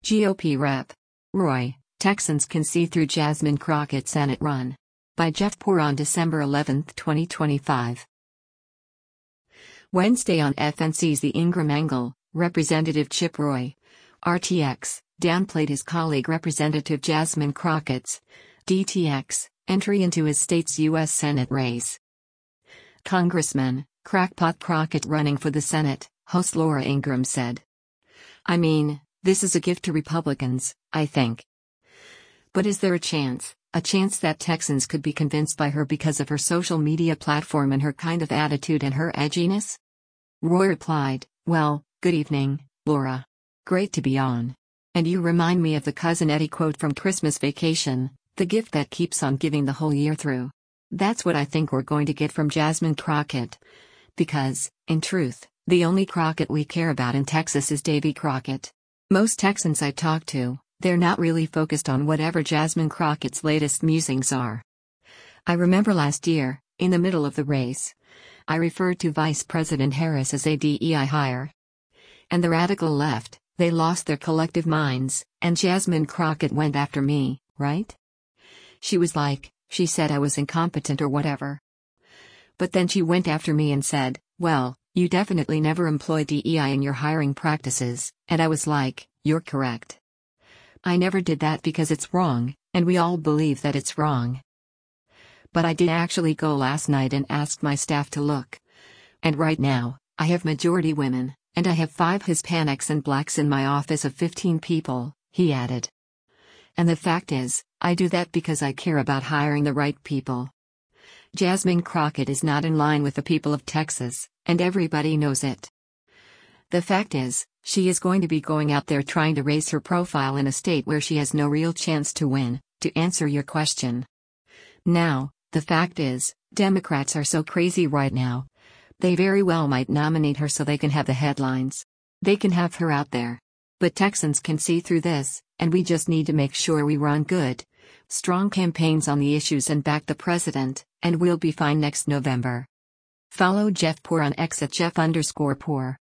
GOP Rep. Roy, Texans can see through Jasmine Crockett Senate run. By Jeff Poor on December 11, 2025. Wednesday on FNC's The Ingraham Angle, Representative Chip Roy, RTX, downplayed his colleague Representative Jasmine Crockett's, DTX, entry into his state's U.S. Senate race. Congressman, Crackpot Crockett running for the Senate, host Laura Ingraham said. I mean, this is a gift to Republicans, I think. But is there a chance that Texans could be convinced by her because of her social media platform and her kind of attitude and her edginess? Roy replied, well, good evening, Laura. Great to be on. And you remind me of the Cousin Eddie quote from Christmas Vacation, the gift that keeps on giving the whole year through. That's what I think we're going to get from Jasmine Crockett. Because, in truth, the only Crockett we care about in Texas is Davy Crockett. Most Texans I talk to, they're not really focused on whatever Jasmine Crockett's latest musings are. I remember last year, in the middle of the race, I referred to Vice President Harris as a DEI hire. And the radical left, they lost their collective minds, and Jasmine Crockett went after me, right? She was like, she said I was incompetent or whatever. But then she went after me and said, well, you definitely never employ DEI in your hiring practices, and I was like, you're correct. I never did that because it's wrong, and we all believe that it's wrong. But I did actually go last night and ask my staff to look. And right now, I have majority women, and I have 5 Hispanics and blacks in my office of 15 people, he added. And the fact is, I do that because I care about hiring the right people. Jasmine Crockett is not in line with the people of Texas, and everybody knows it. The fact is, she is going to be going out there trying to raise her profile in a state where she has no real chance to win, to answer your question. Now, the fact is, Democrats are so crazy right now. They very well might nominate her so they can have the headlines. They can have her out there. But Texans can see through this, and we just need to make sure we run good, strong campaigns on the issues and back the president, and we'll be fine next November. Follow Jeff Poor on X at Jeff_Poor.